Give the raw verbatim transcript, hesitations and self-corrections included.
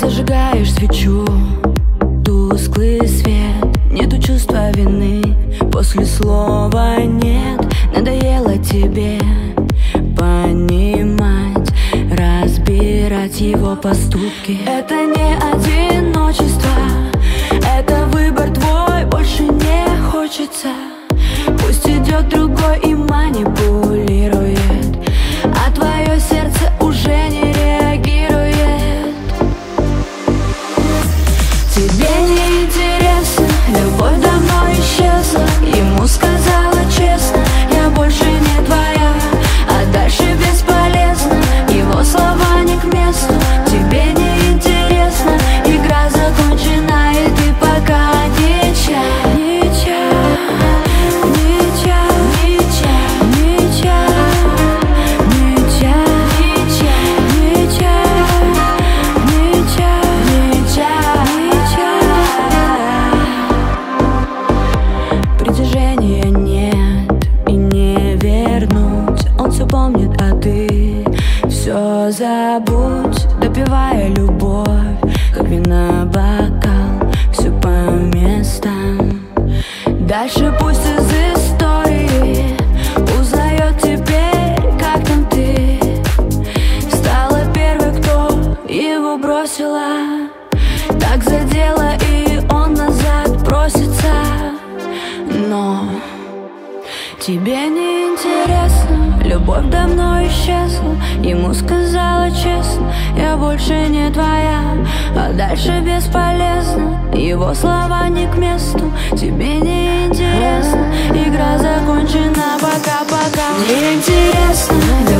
зажигаешь свечу, тусклый свет, нету чувства вины. После слова нет, надоело тебе понимать, разбирать его поступки. Это не одиночество, это выбор твой, больше не хочется. Пусть идет другой и манипулирует, а твое сердце уже не реагирует. Тебе не интересно, любовь давно исчезла. Ему сказала честно, я больше не твоя, а дальше бесполезно, его слова не к месту. Тебе не интересно, игра закончена, и ты пока ничья. Ничья, ничья, ничья, ничья, ничья, ничья, ничья, ничья, ничья. Притяжения нет и не вернуть, он все помнит, а ты все забудь. Допивая любовь, как вина бокал, все по местам. Дальше пусть из истории узнает теперь, как там ты стала первой, кто его бросила. Так задела, и он назад просится. Но тебе не интересно, любовь давно исчезла. Ему сказала честно, я больше не твоя, а дальше бесполезно, его слова не к месту. Тебе не интересно, игра закончена, пока-пока. Не интересно,